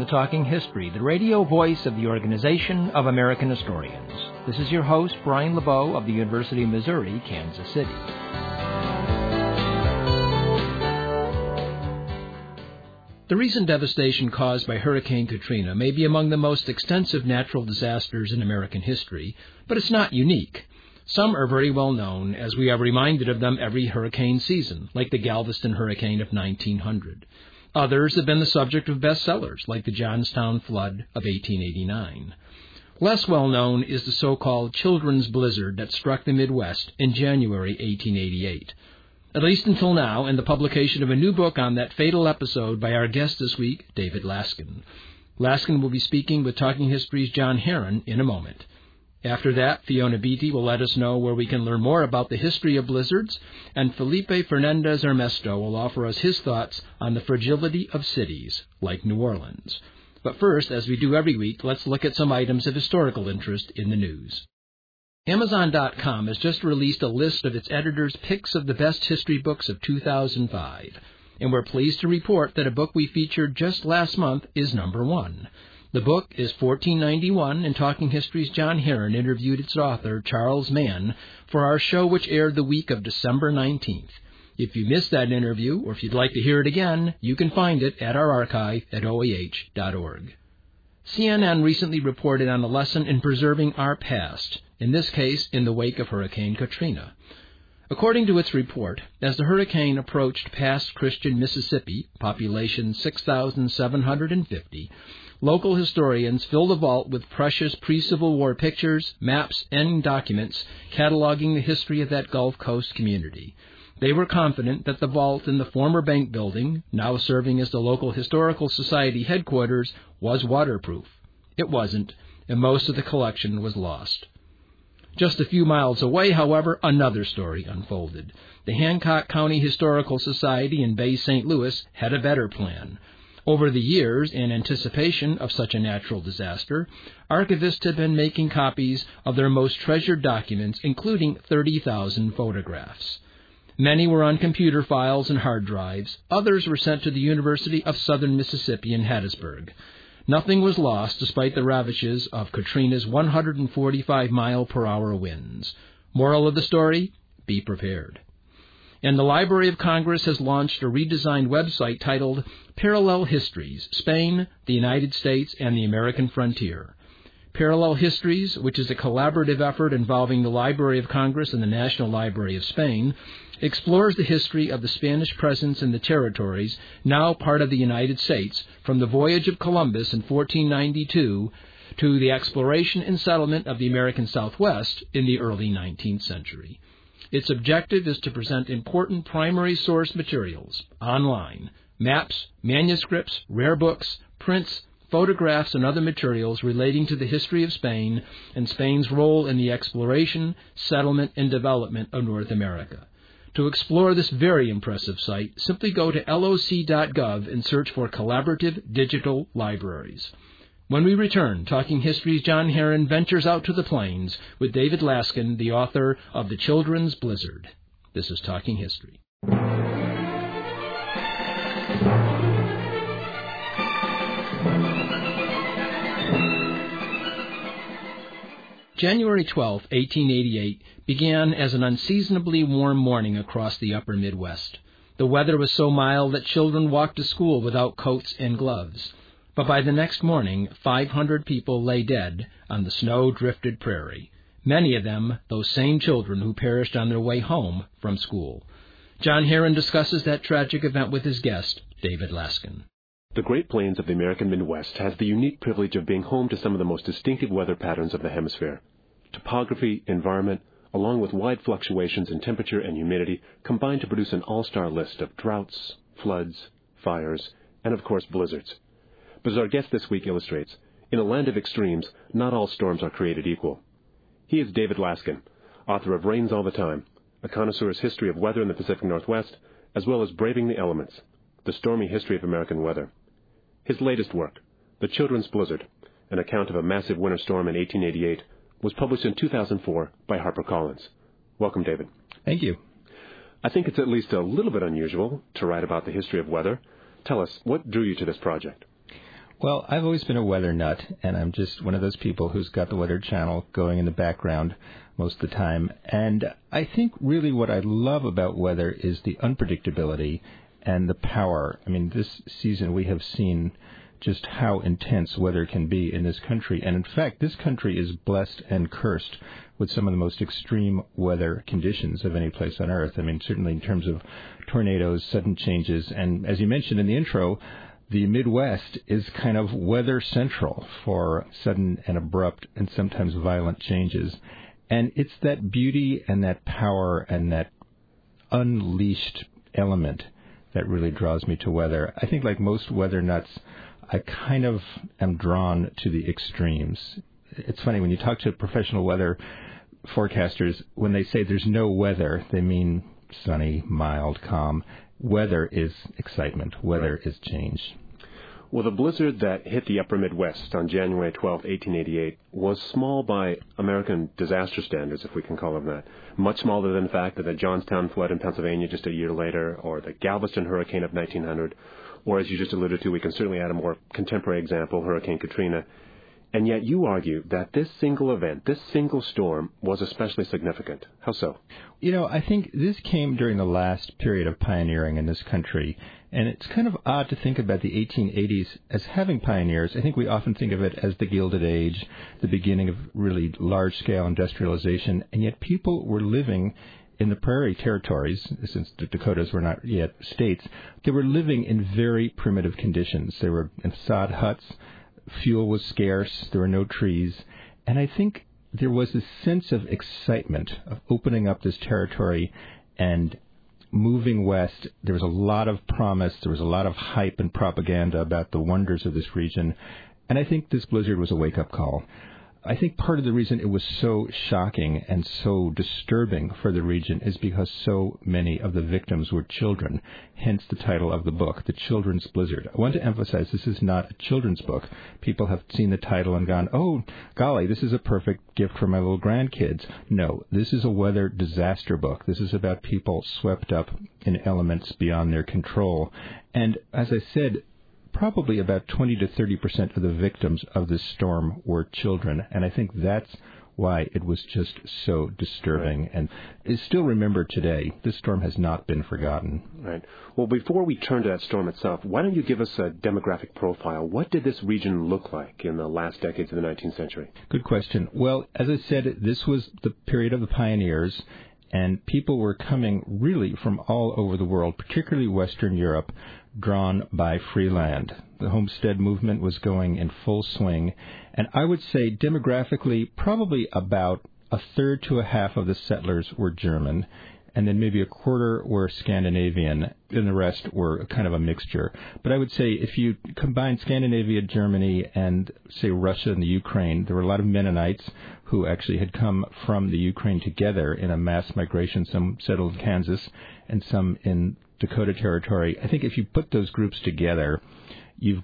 Talking History, the radio voice of the Organization of American Historians. This is your host, Brian LeBeau of the University of Missouri, Kansas City. The recent devastation caused by Hurricane Katrina may be among the most extensive natural disasters in American history, but it's not unique. Some are very well known, as we are reminded of them every hurricane season, like the Galveston hurricane of 1900. Others have been the subject of bestsellers, like the Johnstown flood of 1889. Less well known is the so-called children's blizzard that struck the Midwest in January 1888. At least until now, and the publication of a new book on that fatal episode by our guest this week, David Laskin. Laskin will be speaking with Talking History's John Herron in a moment. After that, Fiona Beatty will let us know where we can learn more about the history of blizzards, and Felipe Fernandez Armesto will offer us his thoughts on the fragility of cities, like New Orleans. But first, as we do every week, let's look at some items of historical interest in the news. Amazon.com has just released a list of its editors' picks of the best history books of 2005, and we're pleased to report that a book we featured just last month is number one. The book is 1491, and Talking History's John Herron interviewed its author, Charles Mann, for our show which aired the week of December 19th. If you missed that interview, or if you'd like to hear it again, you can find it at our archive at oah.org. CNN recently reported on a lesson in preserving our past, in this case in the wake of Hurricane Katrina. According to its report, as the hurricane approached past Christian Mississippi, population 6,750, local historians filled the vault with precious pre-Civil War pictures, maps, and documents cataloging the history of that Gulf Coast community. They were confident that the vault in the former bank building, now serving as the local historical society headquarters, was waterproof. It wasn't, and most of the collection was lost. Just a few miles away, however, another story unfolded. The Hancock County Historical Society in Bay St. Louis had a better plan. Over the years, in anticipation of such a natural disaster, archivists had been making copies of their most treasured documents, including 30,000 photographs. Many were on computer files and hard drives. Others were sent to the University of Southern Mississippi in Hattiesburg. Nothing was lost despite the ravages of Katrina's 145-mile-per-hour winds. Moral of the story? Be prepared. And the Library of Congress has launched a redesigned website titled Parallel Histories, Spain, the United States, and the American Frontier. Parallel Histories, which is a collaborative effort involving the Library of Congress and the National Library of Spain, explores the history of the Spanish presence in the territories, now part of the United States, from the voyage of Columbus in 1492 to the exploration and settlement of the American Southwest in the early 19th century. Its objective is to present important primary source materials, online, maps, manuscripts, rare books, prints, photographs, and other materials relating to the history of Spain and Spain's role in the exploration, settlement, and development of North America. To explore this very impressive site, simply go to loc.gov and search for Collaborative Digital Libraries. When we return, Talking History's John Herron ventures out to the plains with David Laskin, the author of The Children's Blizzard. This is Talking History. January 12, 1888, began as an unseasonably warm morning across the upper Midwest. The weather was so mild that children walked to school without coats and gloves. But by the next morning, 500 people lay dead on the snow-drifted prairie, many of them those same children who perished on their way home from school. John Herron discusses that tragic event with his guest, David Laskin. The Great Plains of the American Midwest has the unique privilege of being home to some of the most distinctive weather patterns of the hemisphere. Topography, environment, along with wide fluctuations in temperature and humidity, combine to produce an all-star list of droughts, floods, fires, and of course blizzards. But as our guest this week illustrates, in a land of extremes, not all storms are created equal. He is David Laskin, author of Rains All the Time, a connoisseur's history of weather in the Pacific Northwest, as well as Braving the Elements, the stormy history of American weather. His latest work, The Children's Blizzard, an account of a massive winter storm in 1888, was published in 2004 by HarperCollins. Welcome, David. Thank you. I think it's at least a little bit unusual to write about the history of weather. Tell us, what drew you to this project? Well, I've always been a weather nut, and I'm just one of those people who's got the Weather Channel going in the background most of the time. And I think really what I love about weather is the unpredictability and the power. I mean, this season we have seen just how intense weather can be in this country. And in fact, this country is blessed and cursed with some of the most extreme weather conditions of any place on earth. I mean, certainly in terms of tornadoes, sudden changes. And as you mentioned in the intro, the Midwest is kind of weather central for sudden and abrupt and sometimes violent changes. And it's that beauty and that power and that unleashed element that really draws me to weather. I think like most weather nuts, I kind of am drawn to the extremes. It's funny, when you talk to professional weather forecasters, when they say there's no weather, they mean sunny, mild, calm. Weather is excitement. Weather is change. Well, the blizzard that hit the upper Midwest on January 12, 1888, was small by American disaster standards, if we can call them that. Much smaller than the fact that the Johnstown flood in Pennsylvania just a year later, or the Galveston hurricane of 1900, or as you just alluded to, we can certainly add a more contemporary example, Hurricane Katrina. And yet you argue that this single event, this single storm, was especially significant. How so? You know, I think this came during the last period of pioneering in this country. And it's kind of odd to think about the 1880s as having pioneers. I think we often think of it as the Gilded Age, the beginning of really large-scale industrialization. And yet people were living in the prairie territories, since the Dakotas were not yet states. They were living in very primitive conditions. They were in sod huts. Fuel was scarce, there were no trees, and I think there was this sense of excitement of opening up this territory and moving west. There was a lot of promise, there was a lot of hype and propaganda about the wonders of this region, and I think this blizzard was a wake-up call. I think part of the reason it was so shocking and so disturbing for the region is because so many of the victims were children, hence the title of the book, The Children's Blizzard. I want to emphasize this is not a children's book. People have seen the title and gone, oh, golly, this is a perfect gift for my little grandkids. No, this is a weather disaster book. This is about people swept up in elements beyond their control. And as I said, probably about 20 to 30% of the victims of this storm were children, and I think that's why it was just so disturbing. Right. And is still remembered today. This storm has not been forgotten. Right. Well, before we turn to that storm itself, why don't you give us a demographic profile? What did this region look like in the last decades of the 19th century? Good question. Well, as I said, this was the period of the pioneers, and people were coming really from all over the world, particularly Western Europe, drawn by free land. The homestead movement was going in full swing, and I would say demographically probably about a third to a half of the settlers were German, and then maybe a quarter were Scandinavian, and the rest were kind of a mixture. But I would say if you combine Scandinavia, Germany, and, say, Russia and the Ukraine, there were a lot of Mennonites who actually had come from the Ukraine together in a mass migration. Some settled in Kansas and some in Dakota Territory. I think if you put those groups together, you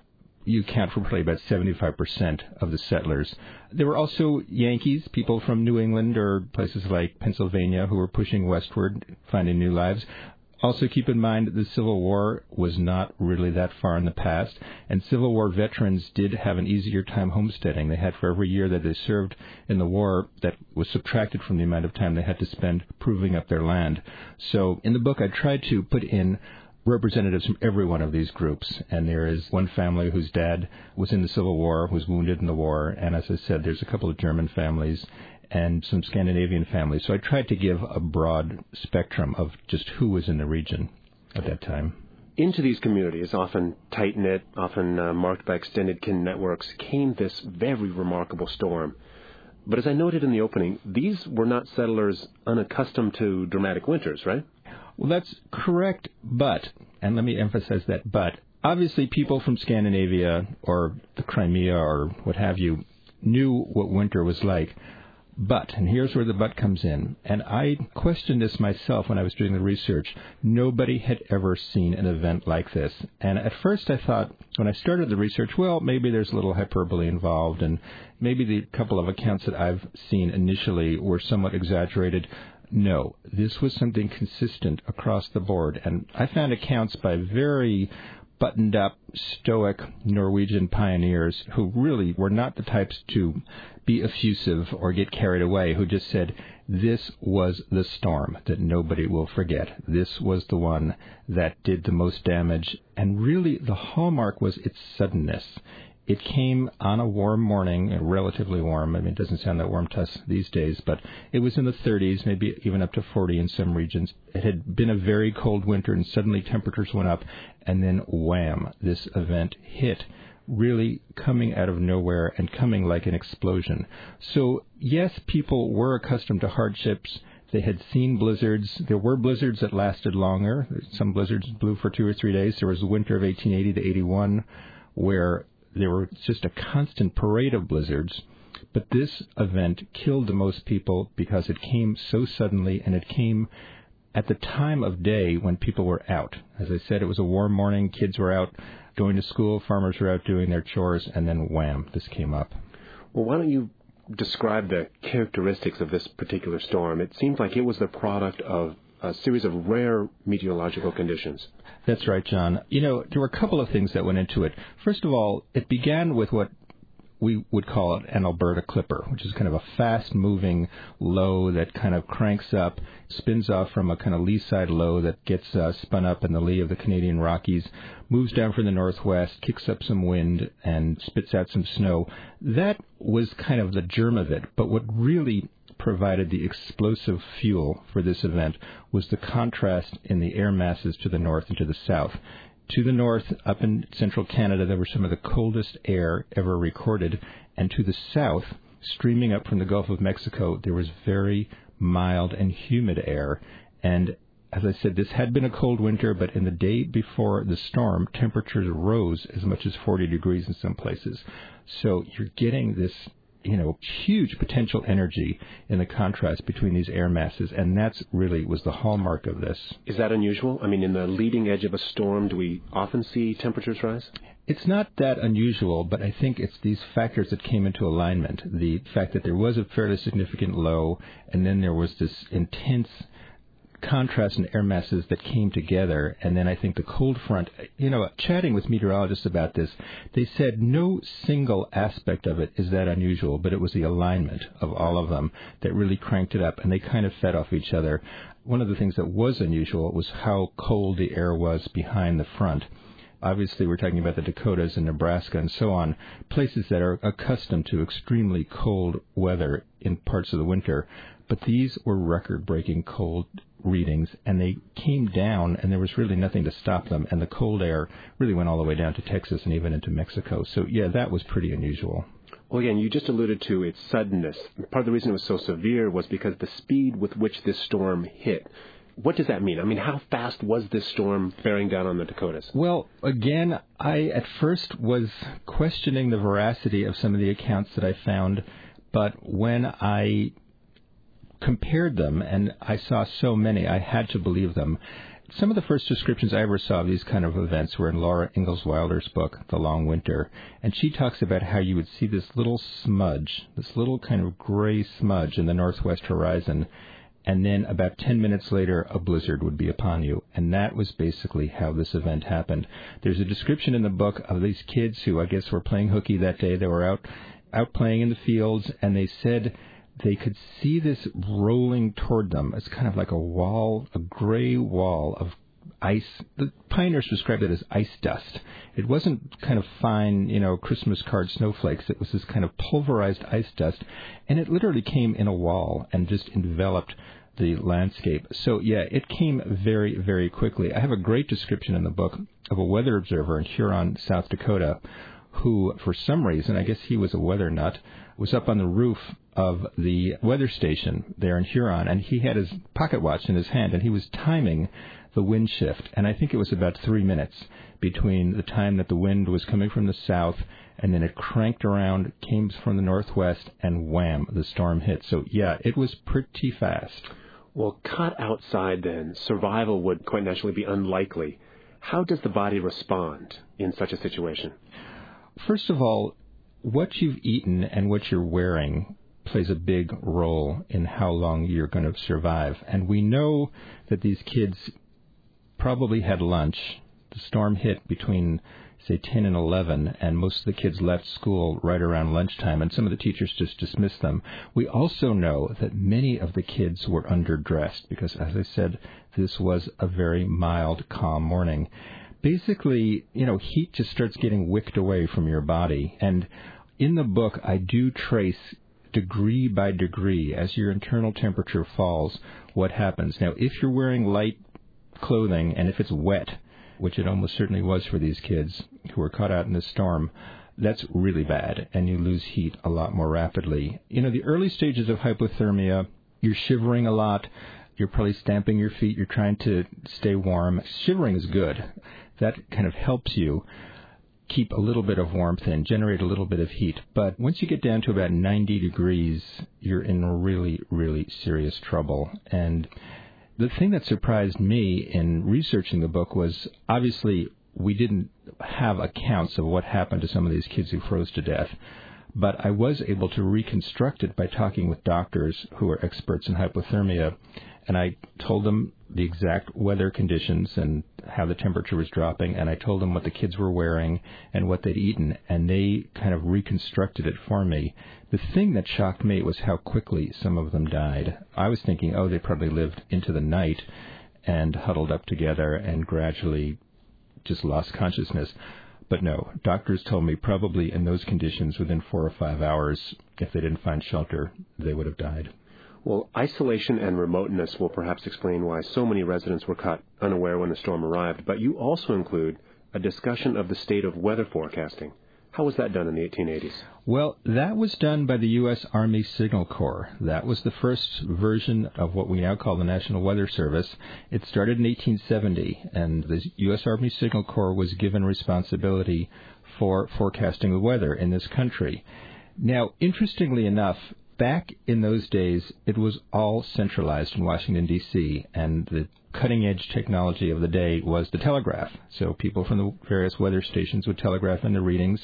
count for probably about 75% of the settlers. There were also Yankees, people from New England or places like Pennsylvania who were pushing westward, finding new lives. Also keep in mind that the Civil War was not really that far in the past, and Civil War veterans did have an easier time homesteading. They had, for every year that they served in the war, that was subtracted from the amount of time they had to spend proving up their land. So in the book, I tried to put in representatives from every one of these groups, and there is one family whose dad was in the Civil War, was wounded in the war, and as I said, there's a couple of German families and some Scandinavian families. So I tried to give a broad spectrum of just who was in the region at that time. Into these communities, often tight-knit, often marked by extended kin networks, came this very remarkable storm. But as I noted in the opening, these were not settlers unaccustomed to dramatic winters, right? Well, that's correct, but, and let me emphasize that but, obviously people from Scandinavia or the Crimea or what have you knew what winter was like. But, and here's where the but comes in, and I questioned this myself when I was doing the research. Nobody had ever seen an event like this. And at first I thought, when I started the research, well, maybe there's a little hyperbole involved, and maybe the couple of accounts that I've seen initially were somewhat exaggerated. No, this was something consistent across the board, and I found accounts by very buttoned-up, stoic Norwegian pioneers who really were not the types to be effusive or get carried away, who just said, this was the storm that nobody will forget. This was the one that did the most damage. And really, the hallmark was its suddenness. It came on a warm morning, relatively warm. I mean, it doesn't sound that warm to us these days, but it was in the 30s, maybe even up to 40 in some regions. It had been a very cold winter, and suddenly temperatures went up, and then wham, this event hit, really coming out of nowhere and coming like an explosion. So, yes, people were accustomed to hardships. They had seen blizzards. There were blizzards that lasted longer. Some blizzards blew for 2 or 3 days. There was the winter of 1880 to 81 where there were just a constant parade of blizzards, but this event killed the most people because it came so suddenly, and it came at the time of day when people were out. As I said, it was a warm morning, kids were out going to school, farmers were out doing their chores, and then wham, this came up. Well, why don't you describe the characteristics of this particular storm? It seems like it was the product of a series of rare meteorological conditions. That's right, John. You know, there were a couple of things that went into it. First of all, it began with what we would call an Alberta clipper, which is kind of a fast-moving low that kind of cranks up, spins off from a kind of lee-side low that gets spun up in the lee of the Canadian Rockies, moves down from the northwest, kicks up some wind, and spits out some snow. That was kind of the germ of it, but what really provided the explosive fuel for this event was the contrast in the air masses to the north and to the south. To the north, up in central Canada, there was some of the coldest air ever recorded, and to the south, streaming up from the Gulf of Mexico, there was very mild and humid air. And as I said, this had been a cold winter, but in the day before the storm, temperatures rose as much as 40 degrees in some places. So you're getting this huge potential energy in the contrast between these air masses, and that's really was the hallmark of this. Is that unusual? I mean, in the leading edge of a storm, do we often see temperatures rise? It's not that unusual, but I think it's these factors that came into alignment. The fact that there was a fairly significant low, and then there was this intense contrast in air masses that came together, and then I think the cold front, chatting with meteorologists about this, they said no single aspect of it is that unusual, but it was the alignment of all of them that really cranked it up, and they kind of fed off each other. One of the things that was unusual was how cold the air was behind the front. Obviously, we're talking about the Dakotas and Nebraska and so on, places that are accustomed to extremely cold weather in parts of the winter, but these were record-breaking cold readings, and they came down, and there was really nothing to stop them, and the cold air really went all the way down to Texas and even into Mexico. So, yeah, that was pretty unusual. Well, again, you just alluded to its suddenness. Part of the reason it was so severe was because the speed with which this storm hit. What does that mean? I mean, how fast was this storm bearing down on the Dakotas? Well, again, I at first was questioning the veracity of some of the accounts that I found, but when I compared them, and I saw so many, I had to believe them. Some of the first descriptions I ever saw of these kind of events were in Laura Ingalls Wilder's book, The Long Winter, and she talks about how you would see this little smudge, this little kind of gray smudge in the northwest horizon, and then about 10 minutes later, a blizzard would be upon you, and that was basically how this event happened. There's a description in the book of these kids who I guess were playing hooky that day. They were out playing in the fields, and they said they could see this rolling toward them. It's kind of like a wall, a gray wall of ice. The pioneers described it as ice dust. It wasn't kind of fine, Christmas card snowflakes. It was this kind of pulverized ice dust, and it literally came in a wall and just enveloped the landscape. So, yeah, it came very, very quickly. I have a great description in the book of a weather observer in Huron, South Dakota, who, for some reason, I guess he was a weather nut, was up on the roof of the weather station there in Huron, and he had his pocket watch in his hand, and he was timing the wind shift, and I think it was about 3 minutes between the time that the wind was coming from the south, and then it cranked around, came from the northwest, and wham, the storm hit. So, yeah, it was pretty fast. Well, caught outside then, survival would quite naturally be unlikely. How does the body respond in such a situation? First of all, what you've eaten and what you're wearing plays a big role in how long you're going to survive. And we know that these kids probably had lunch. the storm hit between, say, 10 and 11, and most of the kids left school right around lunchtime, and some of the teachers just dismissed them. We also know that many of the kids were underdressed because, as I said, this was a very mild, calm morning. Basically, heat just starts getting wicked away from your body, and in the book, I do trace degree by degree, as your internal temperature falls, what happens. Now, if you're wearing light clothing and if it's wet, which it almost certainly was for these kids who were caught out in this storm, that's really bad, and you lose heat a lot more rapidly. The early stages of hypothermia, you're shivering a lot, you're probably stamping your feet, you're trying to stay warm. Shivering is good. That kind of helps you keep a little bit of warmth and generate a little bit of heat. But once you get down to about 90 degrees, you're in really, really serious trouble. And the thing that surprised me in researching the book was, obviously, we didn't have accounts of what happened to some of these kids who froze to death. But I was able to reconstruct it by talking with doctors who are experts in hypothermia. And I told them the exact weather conditions and how the temperature was dropping, and I told them what the kids were wearing and what they'd eaten, and they kind of reconstructed it for me. The thing that shocked me was how quickly some of them died. I was thinking, they probably lived into the night and huddled up together and gradually just lost consciousness. But no, doctors told me probably in those conditions, within 4 or 5 hours, if they didn't find shelter, they would have died. Well, isolation and remoteness will perhaps explain why so many residents were caught unaware when the storm arrived, but you also include a discussion of the state of weather forecasting. How was that done in the 1880s? Well, that was done by the U.S. Army Signal Corps. That was the first version of what we now call the National Weather Service. It started in 1870, and the U.S. Army Signal Corps was given responsibility for forecasting the weather in this country. Now, interestingly enough, back in those days, it was all centralized in Washington, D.C., and the cutting-edge technology of the day was the telegraph. So people from the various weather stations would telegraph in the readings.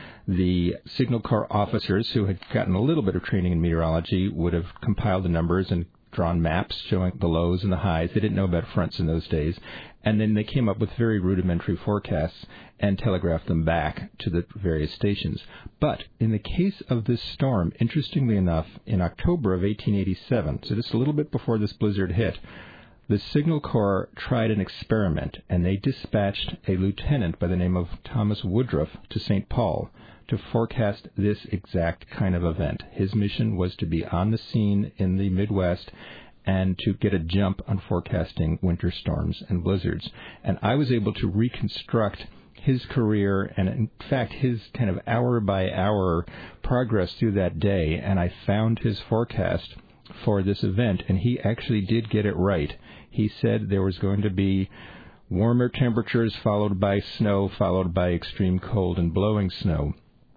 The Signal Corps officers who had gotten a little bit of training in meteorology would have compiled the numbers and drawn maps showing the lows and the highs. They didn't know about fronts in those days. And then they came up with very rudimentary forecasts and telegraphed them back to the various stations. But in the case of this storm, interestingly enough, in October of 1887, so just a little bit before this blizzard hit, the Signal Corps tried an experiment, and they dispatched a lieutenant by the name of Thomas Woodruff to St. Paul to forecast this exact kind of event. His mission was to be on the scene in the Midwest and to get a jump on forecasting winter storms and blizzards. And I was able to reconstruct his career and, in fact, his kind of hour-by-hour progress through that day, and I found his forecast for this event, and he actually did get it right. He said there was going to be warmer temperatures followed by snow, followed by extreme cold and blowing snow.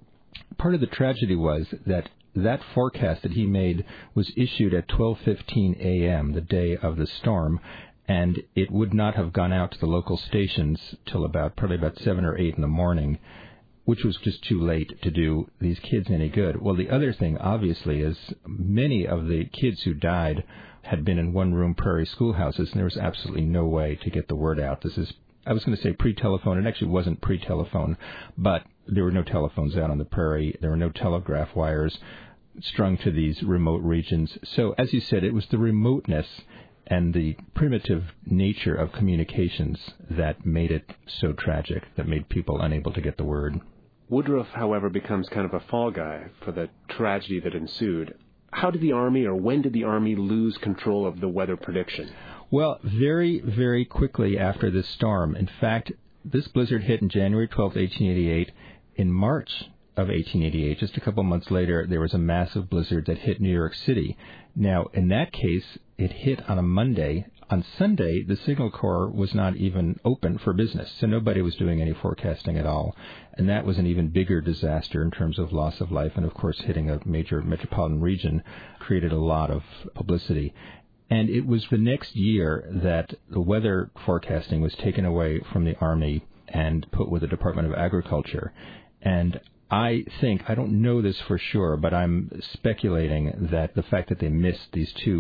Part of the tragedy was that forecast that he made was issued at 12:15 a.m., the day of the storm, and it would not have gone out to the local stations till probably about 7 or 8 in the morning, which was just too late to do these kids any good. Well, the other thing, obviously, is many of the kids who died had been in one-room prairie schoolhouses, and there was absolutely no way to get the word out. This is, I was going to say pre-telephone. It actually wasn't pre-telephone, but there were no telephones out on the prairie. There were no telegraph wires strung to these remote regions. So, as you said, it was the remoteness and the primitive nature of communications that made it so tragic, that made people unable to get the word. Woodruff, however, becomes kind of a fall guy for the tragedy that ensued. How did the Army, or when did the Army lose control of the weather prediction? Well, very, very quickly after this storm. In fact, this blizzard hit on January 12, 1888. In March of 1888, just a couple months later, there was a massive blizzard that hit New York City. Now, in that case, it hit on a Monday. On Sunday, the Signal Corps was not even open for business, so nobody was doing any forecasting at all. And that was an even bigger disaster in terms of loss of life, and of course hitting a major metropolitan region created a lot of publicity. And it was the next year that the weather forecasting was taken away from the Army and put with the Department of Agriculture. And I think, I don't know this for sure, but I'm speculating that the fact that they missed these two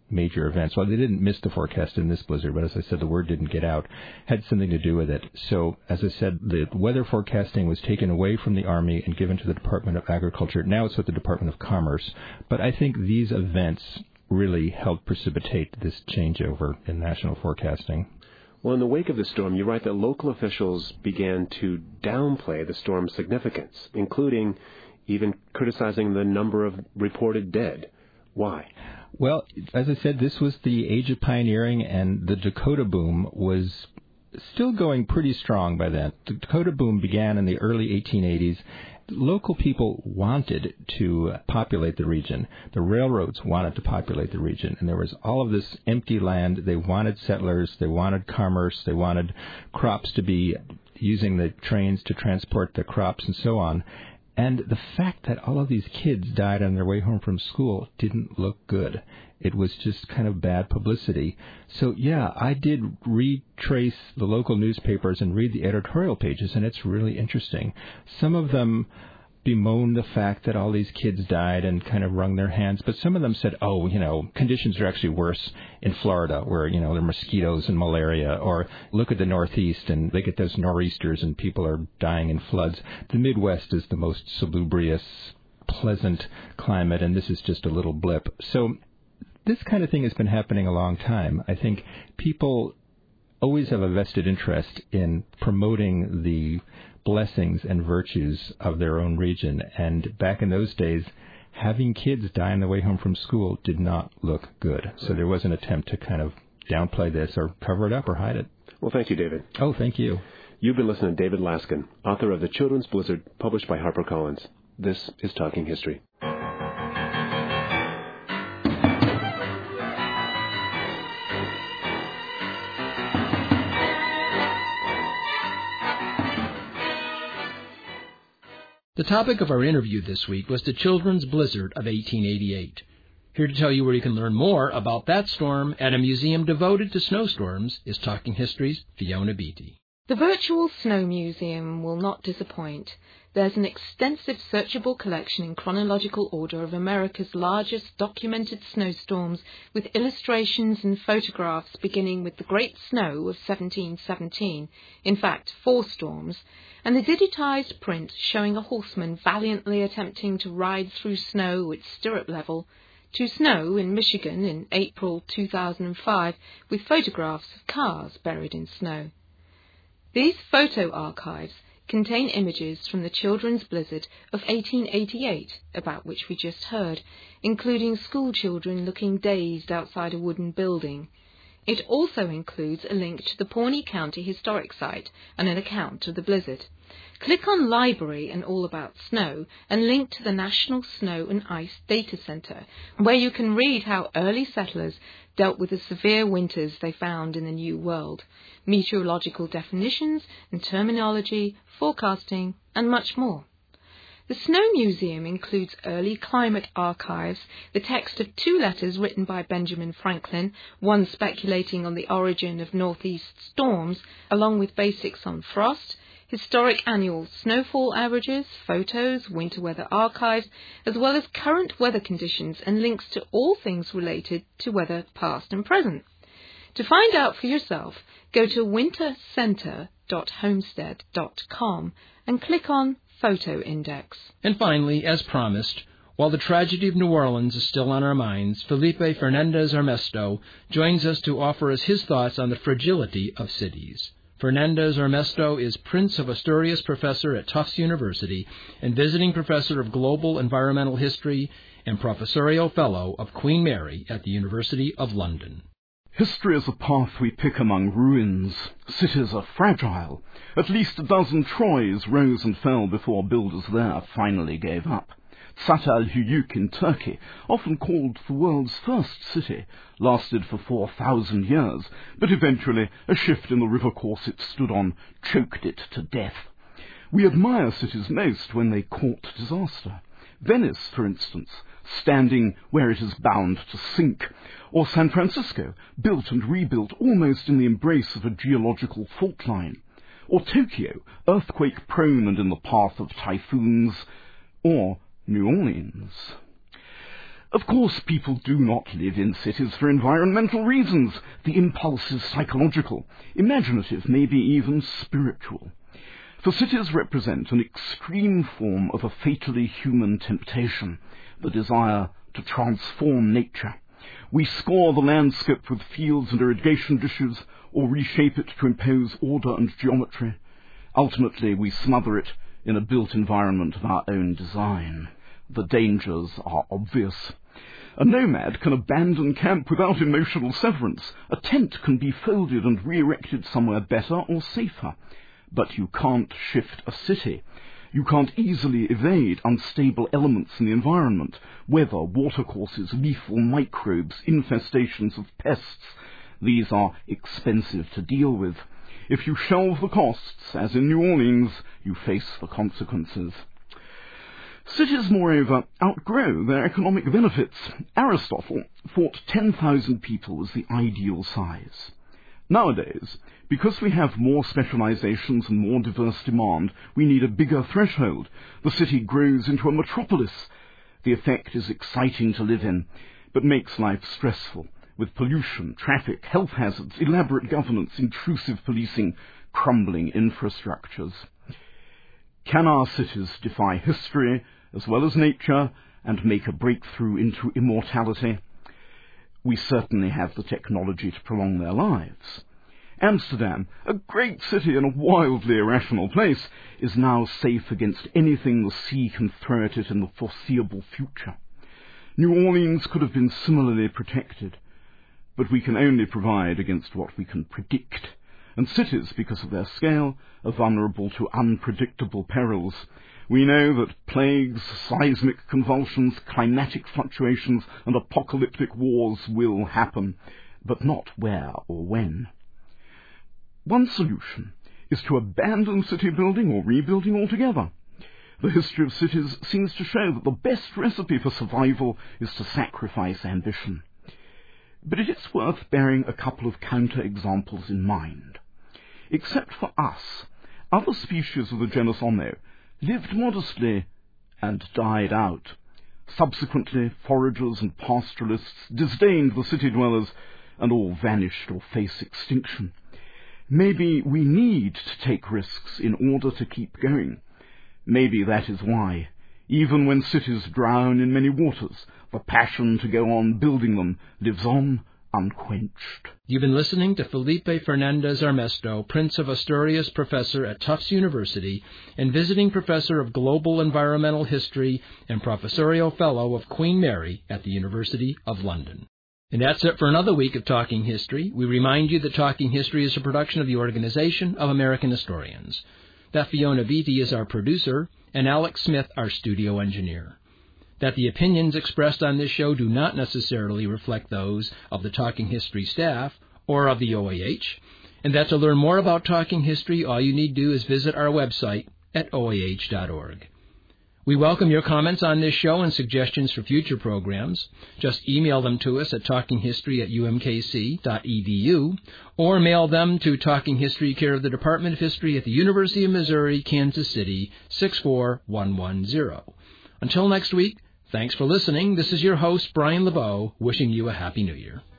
major events. Well, they didn't miss the forecast in this blizzard, but as I said, the word didn't get out. Had something to do with it. So, as I said, the weather forecasting was taken away from the Army and given to the Department of Agriculture. Now it's with the Department of Commerce. But I think these events really helped precipitate this changeover in national forecasting. Well, in the wake of the storm, you write that local officials began to downplay the storm's significance, including even criticizing the number of reported dead. Why? Well, as I said, this was the age of pioneering, and the Dakota boom was still going pretty strong by then. The Dakota boom began in the early 1880s. Local people wanted to populate the region. The railroads wanted to populate the region, and there was all of this empty land. They wanted settlers. They wanted commerce. They wanted crops to be using the trains to transport the crops and so on. And the fact that all of these kids died on their way home from school didn't look good. It was just kind of bad publicity. So, yeah, I did retrace the local newspapers and read the editorial pages, and it's really interesting. Some of them bemoaned the fact that all these kids died and kind of wrung their hands, but some of them said, conditions are actually worse in Florida where, there are mosquitoes and malaria, or look at the Northeast and they get those nor'easters and people are dying in floods. The Midwest is the most salubrious, pleasant climate, and this is just a little blip. So this kind of thing has been happening a long time. I think people always have a vested interest in promoting the blessings and virtues of their own region. And back in those days, having kids die on the way home from school did not look good. So there was an attempt to kind of downplay this or cover it up or hide it. Well, thank you, David. Oh, thank you. You've been listening to David Laskin, author of The Children's Blizzard, published by HarperCollins. This is Talking History. The topic of our interview this week was the Children's Blizzard of 1888. Here to tell you where you can learn more about that storm at a museum devoted to snowstorms is Talking History's Fiona Beatty. The Virtual Snow Museum will not disappoint. There's an extensive searchable collection in chronological order of America's largest documented snowstorms, with illustrations and photographs beginning with the Great Snow of 1717, in fact 4 storms, and the digitized print showing a horseman valiantly attempting to ride through snow at stirrup level, to snow in Michigan in April 2005 with photographs of cars buried in snow. These photo archives contain images from the Children's Blizzard of 1888, about which we just heard, including school children looking dazed outside a wooden building. It also includes a link to the Pawnee County Historic Site and an account of the blizzard. Click on Library and All About Snow and link to the National Snow and Ice Data Center, where you can read how early settlers dealt with the severe winters they found in the New World, meteorological definitions and terminology, forecasting, and much more. The Snow Museum includes early climate archives, the text of 2 letters written by Benjamin Franklin, one speculating on the origin of northeast storms, along with basics on frost, historic annual snowfall averages, photos, winter weather archives, as well as current weather conditions and links to all things related to weather past and present. To find out for yourself, go to wintercenter.homestead.com and click on Photo Index. And finally, as promised, while the tragedy of New Orleans is still on our minds, Felipe Fernandez Armesto joins us to offer us his thoughts on the fragility of cities. Fernandez Armesto is Prince of Asturias Professor at Tufts University and Visiting Professor of Global Environmental History and Professorial Fellow of Queen Mary at the University of London. History is a path we pick among ruins. Cities are fragile. At least a dozen Troys rose and fell before builders there finally gave up. Sat al-Huyuk in Turkey, often called the world's first city, lasted for 4,000 years, but eventually a shift in the river course it stood on choked it to death. We admire cities most when they court disaster. Venice, for instance, standing where it is bound to sink, or San Francisco, built and rebuilt almost in the embrace of a geological fault line, or Tokyo, earthquake-prone and in the path of typhoons, or New Orleans. Of course, people do not live in cities for environmental reasons. The impulse is psychological, imaginative, maybe even spiritual. For cities represent an extreme form of a fatally human temptation, the desire to transform nature. We score the landscape with fields and irrigation dishes, or reshape it to impose order and geometry. Ultimately, we smother it in a built environment of our own design. The dangers are obvious. A nomad can abandon camp without emotional severance. A tent can be folded and re-erected somewhere better or safer. But you can't shift a city. You can't easily evade unstable elements in the environment: weather, watercourses, lethal microbes, infestations of pests. These are expensive to deal with. If you shelve the costs, as in New Orleans, you face the consequences. Cities, moreover, outgrow their economic benefits. Aristotle thought 10,000 people was the ideal size. Nowadays, because we have more specializations and more diverse demand, we need a bigger threshold. The city grows into a metropolis. The effect is exciting to live in, but makes life stressful, with pollution, traffic, health hazards, elaborate governance, intrusive policing, crumbling infrastructures. Can our cities defy history as well as nature and make a breakthrough into immortality? We certainly have the technology to prolong their lives. Amsterdam, a great city and a wildly irrational place, is now safe against anything the sea can throw at it in the foreseeable future. New Orleans could have been similarly protected, but we can only provide against what we can predict, and cities, because of their scale, are vulnerable to unpredictable perils. We know that plagues, seismic convulsions, climatic fluctuations, and apocalyptic wars will happen, but not where or when. One solution is to abandon city building or rebuilding altogether. The history of cities seems to show that the best recipe for survival is to sacrifice ambition. But it is worth bearing a couple of counter-examples in mind. Except for us, other species of the genus Homo lived modestly and died out. Subsequently, foragers and pastoralists disdained the city dwellers, and all vanished or face extinction. Maybe we need to take risks in order to keep going. Maybe that is why, even when cities drown in many waters, the passion to go on building them lives on unquenched. You've been listening to Felipe Fernandez Armesto, Prince of Asturias Professor at Tufts University and Visiting Professor of Global Environmental History and Professorial Fellow of Queen Mary at the University of London. And that's it for another week of Talking History. We remind you that Talking History is a production of the Organization of American Historians. That Fiona Beatty is our producer, and Alex Smith our studio engineer. That the opinions expressed on this show do not necessarily reflect those of the Talking History staff or of the OAH, and that to learn more about Talking History, all you need to do is visit our website at oah.org. We welcome your comments on this show and suggestions for future programs. Just email them to us at talkinghistory@umkc.edu or mail them to Talking History, care of the Department of History at the University of Missouri, Kansas City, 64110. Until next week, thanks for listening. This is your host, Brian LeBeau, wishing you a Happy New Year.